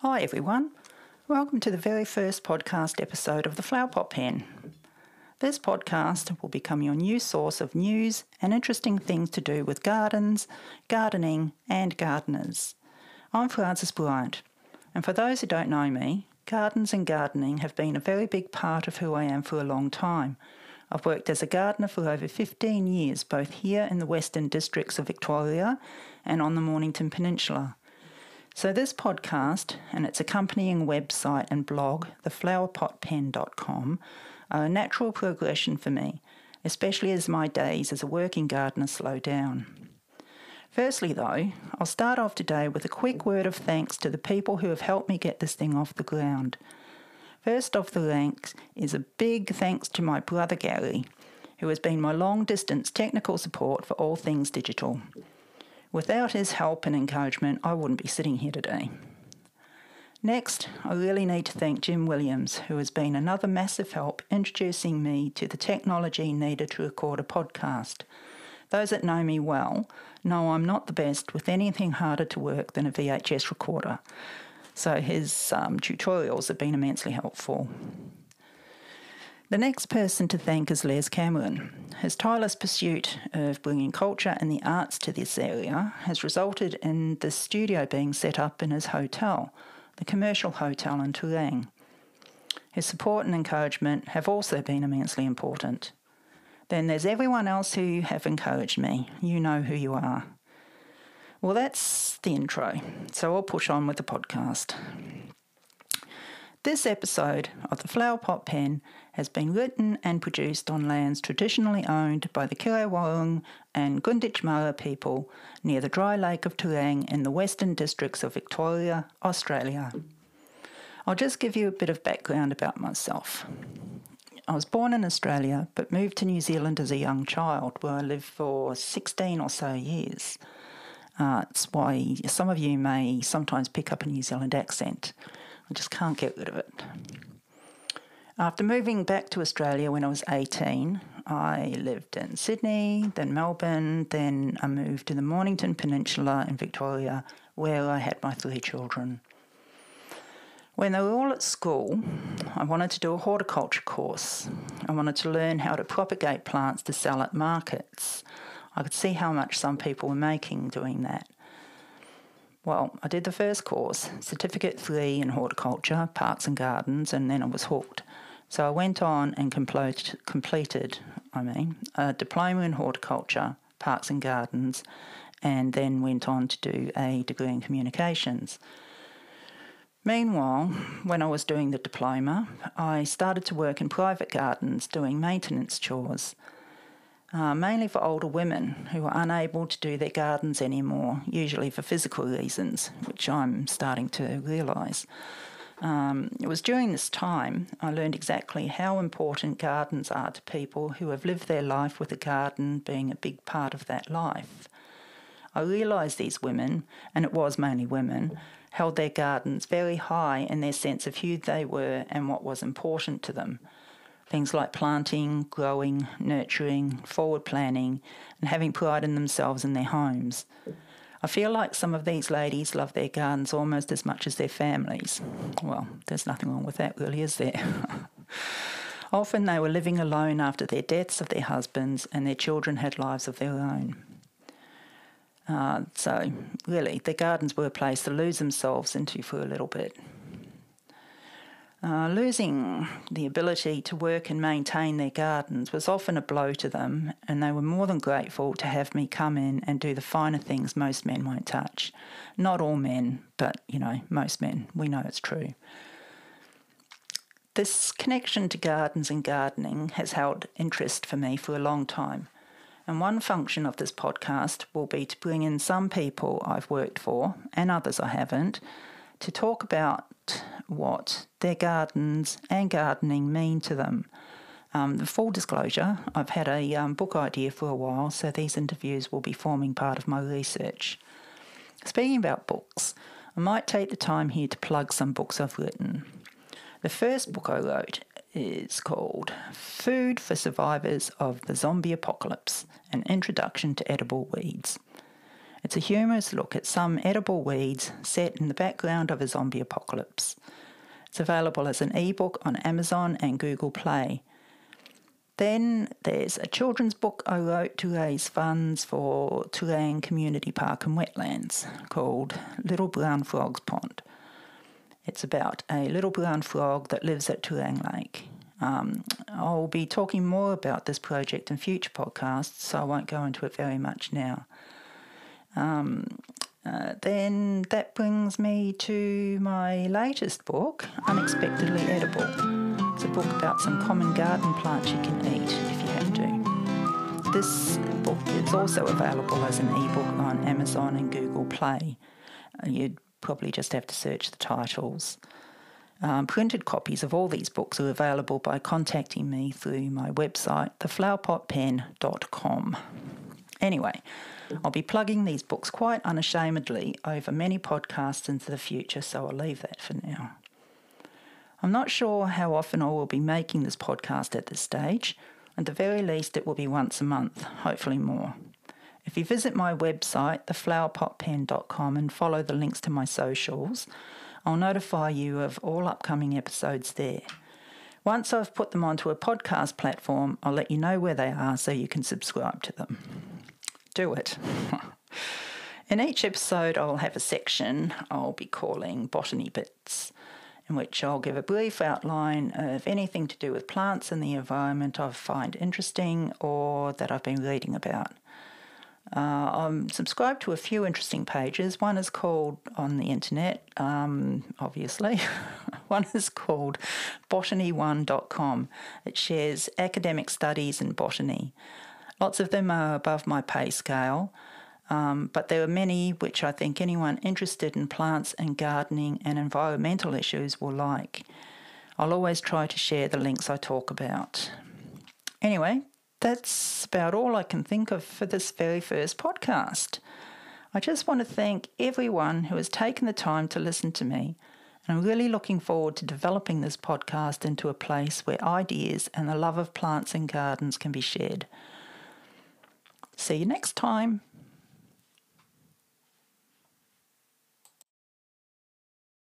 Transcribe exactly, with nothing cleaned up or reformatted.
Hi everyone, welcome to the very first podcast episode of the Flower Pot Pen. This podcast will become your new source of news and interesting things to do with gardens, gardening and gardeners. I'm Frances Bryant, and for those who don't know me, gardens and gardening have been a very big part of who I am for a long time. I've worked as a gardener for over fifteen years, both here in the Western Districts of Victoria and on the Mornington Peninsula. So this podcast and its accompanying website and blog, the flower pot pen dot com, are a natural progression for me, especially as my days as a working gardener slow down. Firstly though, I'll start off today with a quick word of thanks to the people who have helped me get this thing off the ground. First off the ranks is a big thanks to my brother Gary, who has been my long-distance technical support for all things digital. Without his help and encouragement, I wouldn't be sitting here today. Next, I really need to thank Jim Williams, who has been another massive help introducing me to the technology needed to record a podcast. Those that know me well know I'm not the best with anything harder to work than a V H S recorder, so his um, tutorials have been immensely helpful. The next person to thank is Les Cameron. His tireless pursuit of bringing culture and the arts to this area has resulted in the studio being set up in his hotel, the Commercial Hotel in Tulang. His support and encouragement have also been immensely important. Then there's everyone else who have encouraged me. You know who you are. Well, that's the intro, so I'll push on with the podcast. This episode of the Flower Pot Pen has been written and produced on lands traditionally owned by the Kirawurrung and Gunditjmara people near the dry lake of Tulang in the Western Districts of Victoria, Australia. I'll just give you a bit of background about myself. I was born in Australia but moved to New Zealand as a young child, where I lived for sixteen or so years. Uh, it's why some of you may sometimes pick up a New Zealand accent. I just can't get rid of it. After moving back to Australia when I was eighteen, I lived in Sydney, then Melbourne, then I moved to the Mornington Peninsula in Victoria, where I had my three children. When they were all at school, I wanted to do a horticulture course. I wanted to learn how to propagate plants to sell at markets. I could see how much some people were making doing that. Well, I did the first course, Certificate three in Horticulture, Parks and Gardens, and then I was hooked. So I went on and complete, completed, I mean, a Diploma in Horticulture, Parks and Gardens, and then went on to do a degree in Communications. Meanwhile, when I was doing the diploma, I started to work in private gardens doing maintenance chores. Uh, mainly for older women who are unable to do their gardens anymore, usually for physical reasons, which I'm starting to realise. Um, it was during this time I learned exactly how important gardens are to people who have lived their life with a garden being a big part of that life. I realised these women, and it was mainly women, held their gardens very high in their sense of who they were and what was important to them. Things like planting, growing, nurturing, forward planning, and having pride in themselves and their homes. I feel like some of these ladies love their gardens almost as much as their families. Well, there's nothing wrong with that really, is there? Often they were living alone after their deaths of their husbands, and their children had lives of their own. Uh, so, really, their gardens were a place to lose themselves into for a little bit. Uh, losing the ability to work and maintain their gardens was often a blow to them, and they were more than grateful to have me come in and do the finer things most men won't touch. Not all men, but, you know, most men. We know it's true. This connection to gardens and gardening has held interest for me for a long time, and one function of this podcast will be to bring in some people I've worked for, and others I haven't, to talk about what their gardens and gardening mean to them. Um, the full disclosure, I've had a um, book idea for a while, so these interviews will be forming part of my research. Speaking about books, I might take the time here to plug some books I've written. The first book I wrote is called Food for Survivors of the Zombie Apocalypse, An Introduction to Edible Weeds. It's a humorous look at some edible weeds set in the background of a zombie apocalypse. It's available as an ebook on Amazon and Google Play. Then there's a children's book I wrote to raise funds for Toolang Community Park and Wetlands called Little Brown Frog's Pond. It's about a little brown frog that lives at Toolang Lake. Um, I'll be talking more about this project in future podcasts, so I won't go into it very much now. Um, uh, then that brings me to my latest book, Unexpectedly Edible. It's a book about some common garden plants you can eat if you have to. This book is also available as an ebook on Amazon and Google Play. Uh, you'd probably just have to search the titles. Um, printed copies of all these books are available by contacting me through my website, the flower pot pen dot com. Anyway, I'll be plugging these books quite unashamedly over many podcasts into the future, so I'll leave that for now. I'm not sure how often I will be making this podcast at this stage. At the very least, it will be once a month, hopefully more. If you visit my website, the flower pot pen dot com, and follow the links to my socials, I'll notify you of all upcoming episodes there. Once I've put them onto a podcast platform, I'll let you know where they are so you can subscribe to them. Do it. In each episode, I'll have a section I'll be calling Botany Bits, in which I'll give a brief outline of anything to do with plants and the environment I find interesting or that I've been reading about. Uh, I'm subscribed to a few interesting pages. One is called, on the internet, um, obviously, one is called botany one dot com. It shares academic studies in botany. Lots of them are above my pay scale, um, but there are many which I think anyone interested in plants and gardening and environmental issues will like. I'll always try to share the links I talk about. Anyway, that's about all I can think of for this very first podcast. I just want to thank everyone who has taken the time to listen to me, and I'm really looking forward to developing this podcast into a place where ideas and the love of plants and gardens can be shared. See you next time.